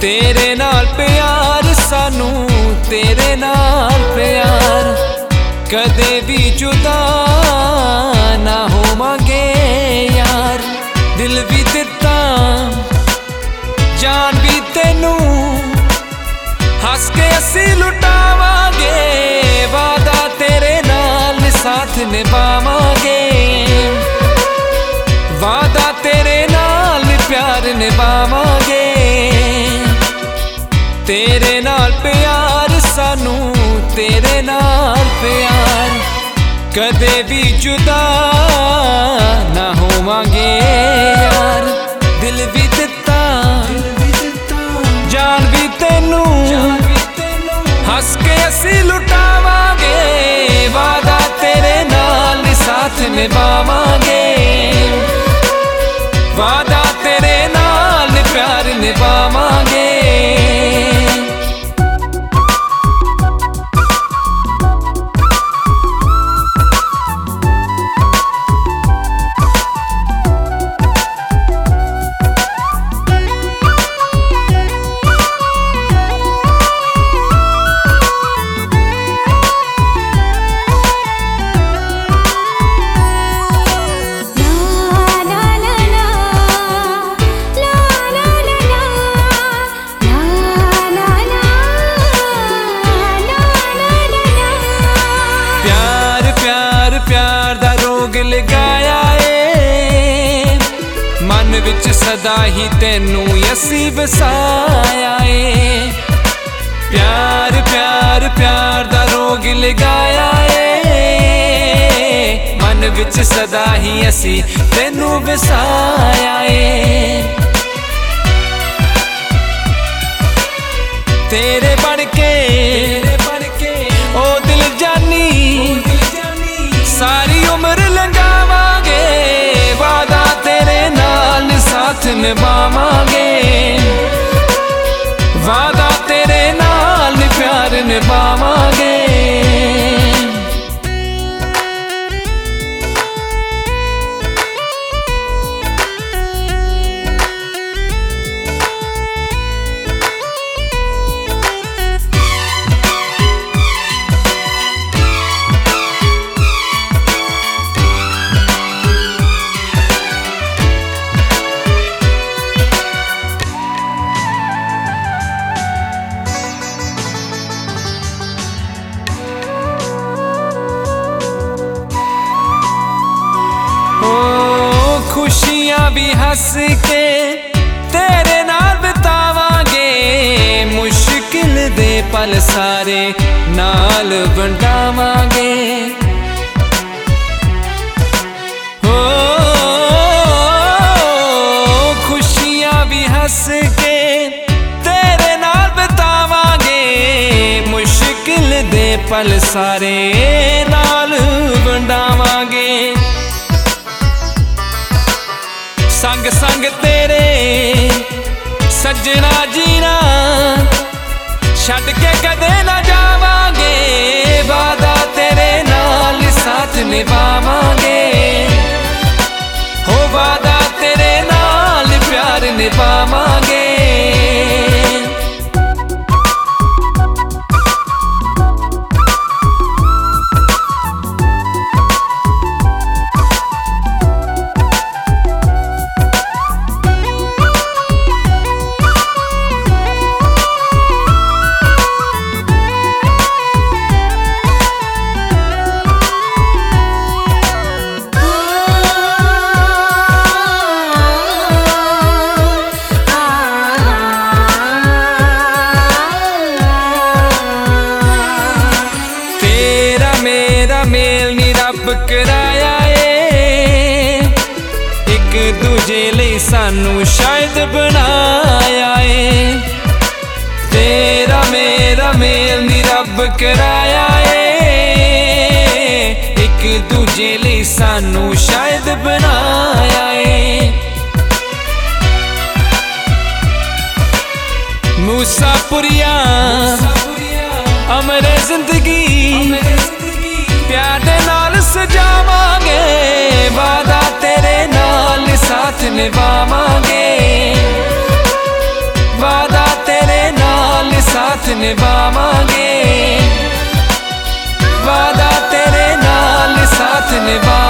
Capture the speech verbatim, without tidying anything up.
तेरे नाल प्यार सानू तेरे नाल प्यार कदे भी जुदा ना होवांगे यार। दिल भी दिता जान भी तेनू हस के असी लुटावांगे। वादा तेरे नाल साथ निभावांगे, वादा तेरे नाल प्यार निभावांगे। तेरे नाल प्यार सानू तेरे नाल प्यार कदे भी जुदा ना होवांगे यार। दिल भी दिता जान भी तेनू हस के असी लुटावांगे। वादा तेरे नाल साथ निभावांगे, वादा तेरे नाल प्यार निभावांगे। लगाया ए मन विच सदा ही तेनू असी वसाया ए। प्यार प्यार प्यार दा रोग लगाया ए मन विच सदा ही असी तेनू वसाया ए। तेरे बन के ओ दिल जानी सारी उम्र लंघावांगे। वादा तेरे नाल साथ निभावांगे, वादा तेरे नाल प्यार निभावांगे। खुशियां भी हंस के तेरे नाल बितावांगे। मुश्किल दे पल सारे नाल वंडावांगे। हो खुशियां भी हंस के तेरे नाल बितावांगे। मुश्किल दे पल सारे नाल वंडावांगे। संग संग तेरे सजना जीना छड़ के कदे ना जावांगे। वादा तेरे नाल साथ निभावांगे, हो वादा तेरे नाल प्यार निभावांगे। मेल नी रब कराया ए एक दूजे लई सानू शायद बनाया ए। तेरा मेरा मेल नी रब कराया ए एक दूजे लई सानू शायद बनाया ए। मूसापुरिया अमर जिंदगी प्यार दे नाल सजावांगे। वादा तेरे नाल साथ निभावांगे, वादा तेरे साथ निभावांगे, वादा तेरे नाल साथ निभा